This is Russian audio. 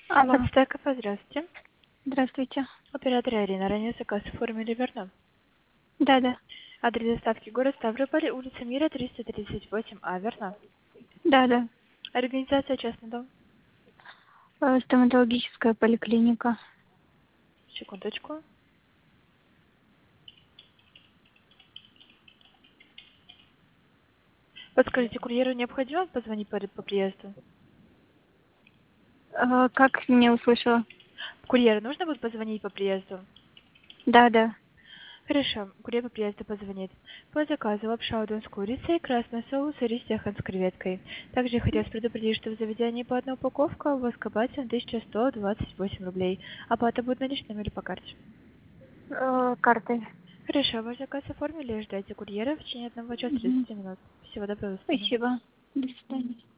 Алло, Подстая кафе, здравствуйте. здравствуйте. Оператор Ирина, ранее заказ оформили, верно? Да-да, Адрес доставки город Ставрополь, улица Мира, 338А, верно? да-да. Организация частный дом. Стоматологическая поликлиника. Секундочку. Подскажите, курьеру необходимо позвонить по приезду? Как не услышала? Курьеру нужно будет позвонить по приезду? Да-да. Хорошо, курьер по приезду позвонит. По заказу лапша удон с курицей, красный соус и рис яхан с креветкой. Также я хотела предупредить, что в заведении по одной упаковке у вас кабате на 1128 рублей. Оплата будет наличными или по карте? Картой. Хорошо, ваш заказ оформили, ждайте курьера в течение 1 часа Мгм. 30 минут. Всего доброго, до свидания. Спасибо. До свидания.